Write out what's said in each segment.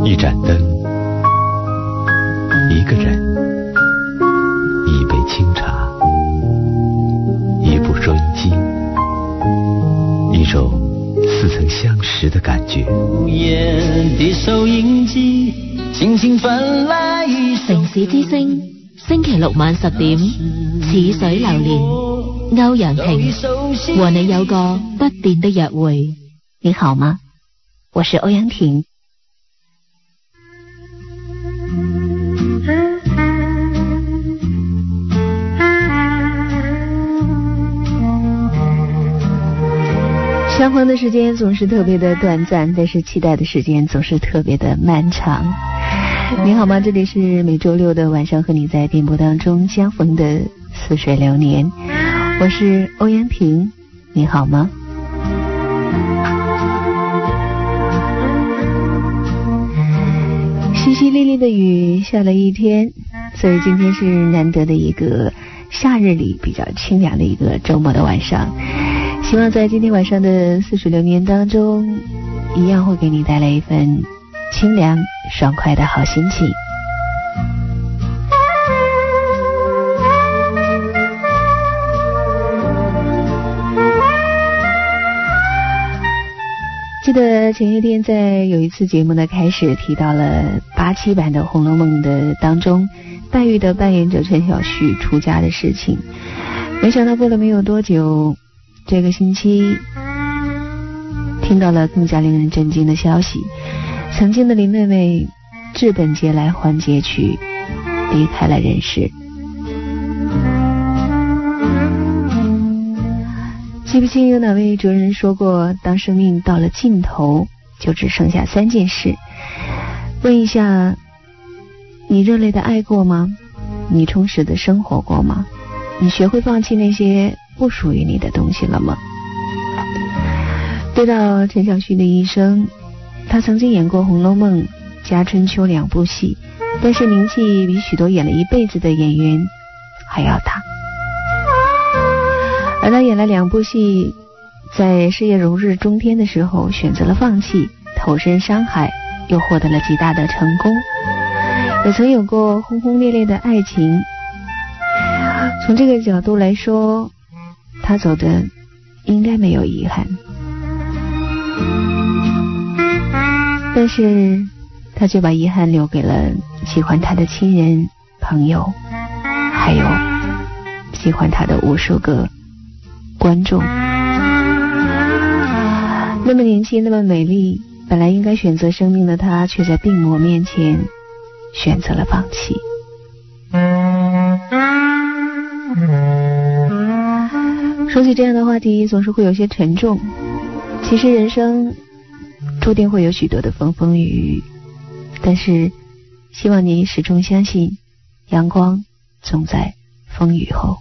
一盏灯，一个人，一杯清茶，一部收音机，一种似曾相識的感覺。 午夜的收音機輕輕傳來城市之聲，星期六晚10點，似水流年，歐陽婷和你有個不變的約會。你好嗎？我是歐陽婷。相逢的时间总是特别的短暂，但是期待的时间总是特别的漫长。你好吗？这里是每周六的晚上和你在电波当中相逢的似水流年，我是欧阳婷。你好吗？淅淅沥沥的雨下了一天，所以今天是难得的一个夏日里比较清凉的一个周末的晚上。希望在今天晚上的似水流年当中，一样会给你带来一份清凉爽快的好心情。记得前些天在有一次节目的开始提到了87版的《红楼梦》的当中，黛玉的扮演者陈小旭出家的事情。没想到过了没有多久，这个星期听到了更加令人震惊的消息，曾经的林妹妹治本节来还节去，离开了人世。记不清有哪位哲人说过，当生命到了尽头，就只剩下3件事。问一下，你热烈的爱过吗？你充实的生活过吗？你学会放弃那些不属于你的东西了吗？对到陈小旭的一生，他曾经演过《红楼梦》、《家春秋》2部戏，但是名气比许多演了一辈子的演员还要大。而他演了2部戏，在事业如日中天的时候选择了放弃，投身商海，又获得了极大的成功，也曾有过轰轰烈烈的爱情。从这个角度来说，他走的应该没有遗憾，但是他却把遗憾留给了喜欢他的亲人、朋友，还有喜欢他的无数个观众。那么年轻，那么美丽，本来应该选择生命的他，却在病魔面前选择了放弃。说起这样的话题，总是会有些沉重。其实人生注定会有许多的风风雨雨，但是希望你始终相信，阳光总在风雨后。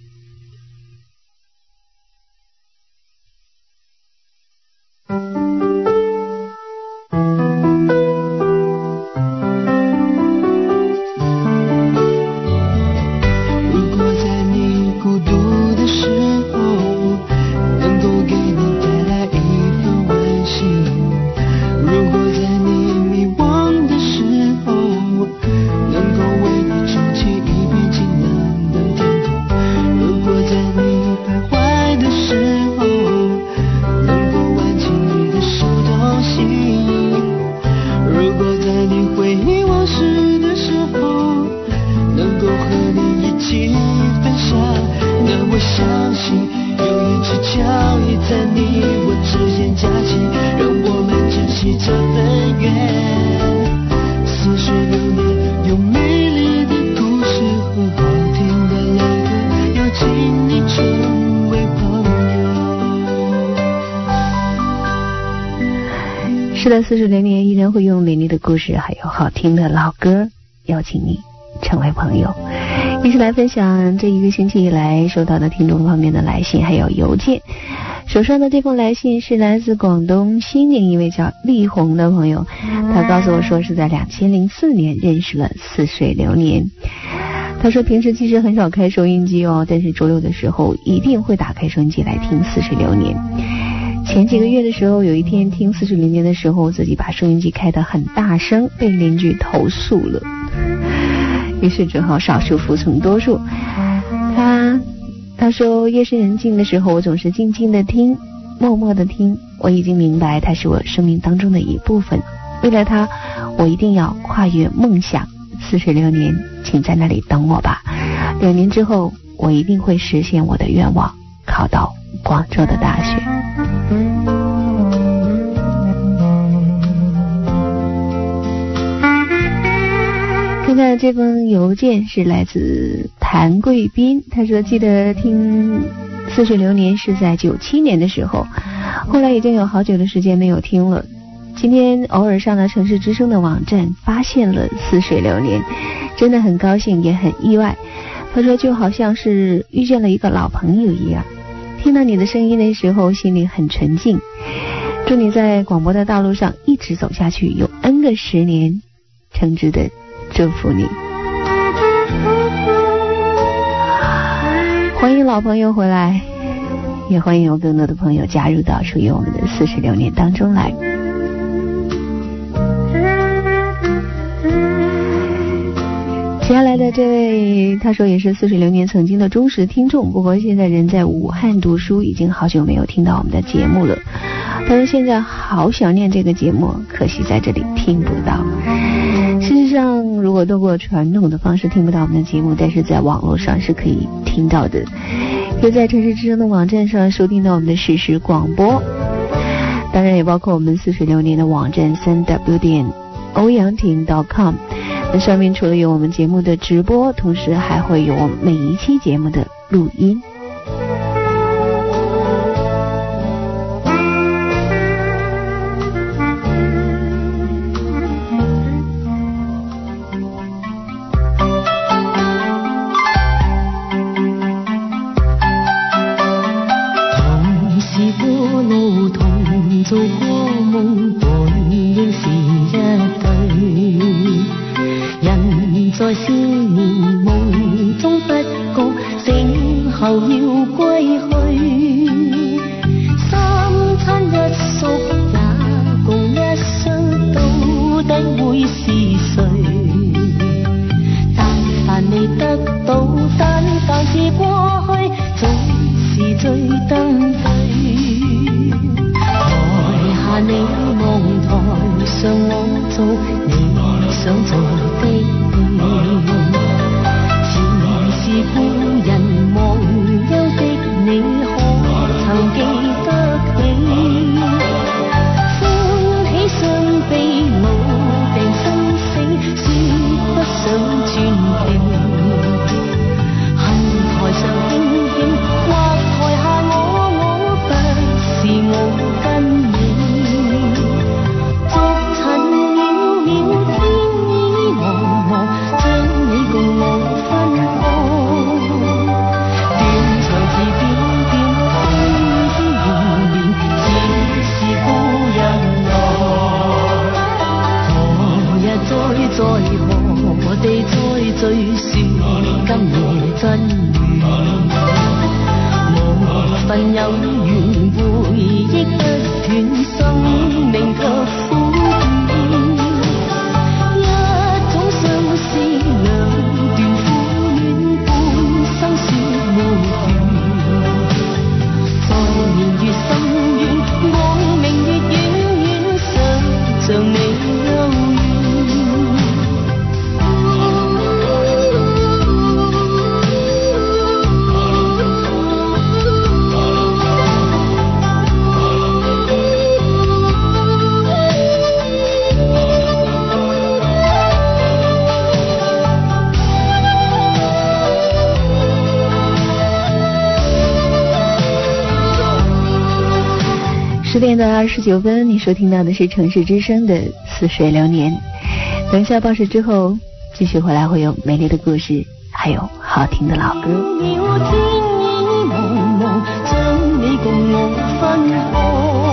是的，似水流年依然会用美丽的故事还有好听的老歌邀请你成为朋友，一起来分享这一个星期以来收到的听众方面的来信还有邮件。手上的这封来信是来自广东西宁一位叫丽红的朋友，他告诉我说是在2004年认识了似水流年。他说平时其实很少开收音机哦，但是周六的时候一定会打开收音机来听似水流年。 前几个月的时候，有一天听40零年的时候，自己把收音机开得很大声，被邻居投诉了，于是只好少数服从多数。他说夜深人静的时候，我总是静静的听，默默的听，我已经明白它是我生命当中的一部分，为了它我一定要跨越梦想。46年，请在那里等我吧，2年之后我一定会实现我的愿望，考到广州的大学。看看这封邮件是来自谭贵斌，他说记得听46年是在97年的时候，后来已经有好久的时间没有听了，今天偶尔上了城市之声的网站，发现了46年，真的很高兴也很意外。他说就好像是遇见了一个老朋友一样，听到你的声音的时候心里很纯净，祝你在广播的道路上一直走下去，有 N 个10年，诚挚的祝福你。欢迎老朋友回来，也欢迎有更多的朋友加入到属于我们的46年当中来。接下来的这位，他说也是46年曾经的忠实听众，不过现在人在武汉读书，已经好久没有听到我们的节目了。他说现在好想念这个节目，可惜在这里听不到。事实上，如果通过传统的方式听不到我们的节目，但是在网络上是可以听到的，可以在城市之声的网站上收听到我们的实时广播，当然也包括我们46年的网站3w.欧阳婷.com， 那上面除了有我们节目的直播，同时还会有我们每一期节目的录音。 同是過路，同做過夢，本應是一對。人在少年夢中不覺，醒後要歸去。三餐一宿也共一雙，到底會是誰？但凡未得到，但是過去，總是最登對。台下你望，台上我做你想做的戲，前是故人忘憂的你，可曾記得起？歡喜傷悲老病生死，說不想轉變。恨台上輕輕，或台下我不是我跟你。在何地再追說今夜真緣？無份有緣，回憶不斷，生命卻苦短。一種相思，兩段苦戀，半生說沒完。在年月深遠，光明越遠遠，想像你幽怨。 10点的29分，你收听到的是城市之声的似水流年。等一下报时之后，继续回来会有美丽的故事，还有好听的老歌。 天意茫茫，將你共我分開。